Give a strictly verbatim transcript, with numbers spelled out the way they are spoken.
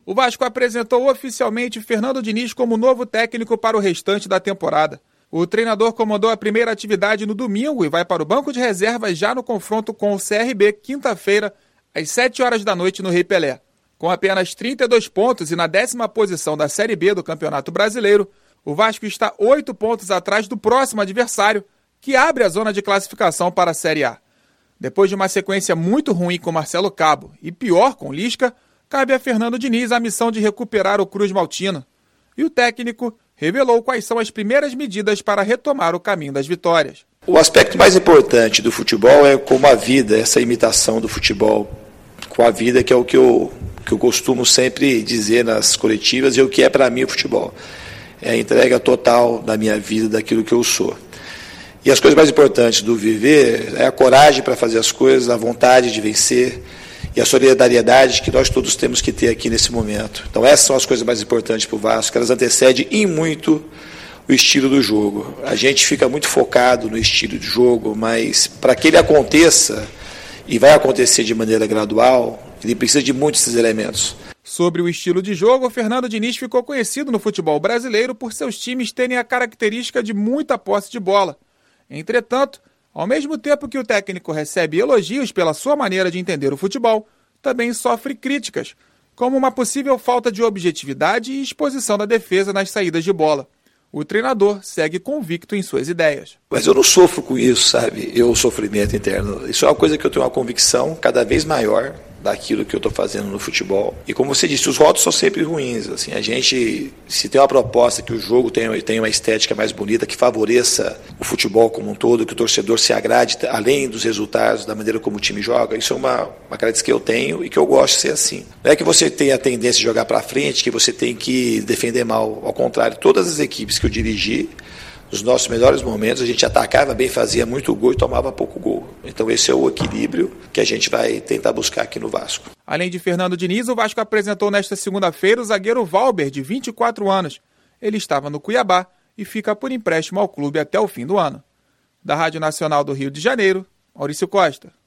O Vasco apresentou oficialmente Fernando Diniz como novo técnico para o restante da temporada. O treinador comandou a primeira atividade no domingo e vai para o banco de reservas já no confronto com o C R B, quinta-feira, às sete horas da noite no Rei Pelé. Com apenas trinta e dois pontos e na décima posição da Série B do Campeonato Brasileiro, o Vasco está oito pontos atrás do próximo adversário, que abre a zona de classificação para a Série A. Depois de uma sequência muito ruim com Marcelo Cabo e pior com Lisca, cabe a Fernando Diniz a missão de recuperar o Cruz Maltino. E o técnico revelou quais são as primeiras medidas para retomar o caminho das vitórias. O aspecto mais importante do futebol é como a vida, essa imitação do futebol com a vida, que é o que eu, que eu costumo sempre dizer nas coletivas e o que é para mim o futebol. É a entrega total da minha vida, daquilo que eu sou. E as coisas mais importantes do viver é a coragem para fazer as coisas, a vontade de vencer e a solidariedade que nós todos temos que ter aqui nesse momento. Então essas são as coisas mais importantes para o Vasco, que elas antecedem em muito o estilo do jogo. A gente fica muito focado no estilo de jogo, mas para que ele aconteça, e vai acontecer de maneira gradual, ele precisa de muitos desses elementos. Sobre o estilo de jogo, o Fernando Diniz ficou conhecido no futebol brasileiro por seus times terem a característica de muita posse de bola. Entretanto, ao mesmo tempo que o técnico recebe elogios pela sua maneira de entender o futebol, também sofre críticas, como uma possível falta de objetividade e exposição da defesa nas saídas de bola. O treinador segue convicto em suas ideias. Mas eu não sofro com isso, sabe? Eu, o sofrimento interno. Isso é uma coisa que eu tenho uma convicção cada vez maior daquilo que eu estou fazendo no futebol. E como você disse, os votos são sempre ruins. Assim, a gente, se tem uma proposta que o jogo tenha, tenha uma estética mais bonita, que favoreça o futebol como um todo, que o torcedor se agrade, além dos resultados, da maneira como o time joga, isso é uma, uma característica que eu tenho e que eu gosto de ser assim. Não é que você tenha a tendência de jogar para frente, que você tem que defender mal. Ao contrário, todas as equipes que eu dirigi, nos nossos melhores momentos, a gente atacava bem, fazia muito gol e tomava pouco gol. Então esse é o equilíbrio que a gente vai tentar buscar aqui no Vasco. Além de Fernando Diniz, o Vasco apresentou nesta segunda-feira o zagueiro Valber, de vinte e quatro anos. Ele estava no Cuiabá e fica por empréstimo ao clube até o fim do ano. Da Rádio Nacional do Rio de Janeiro, Maurício Costa.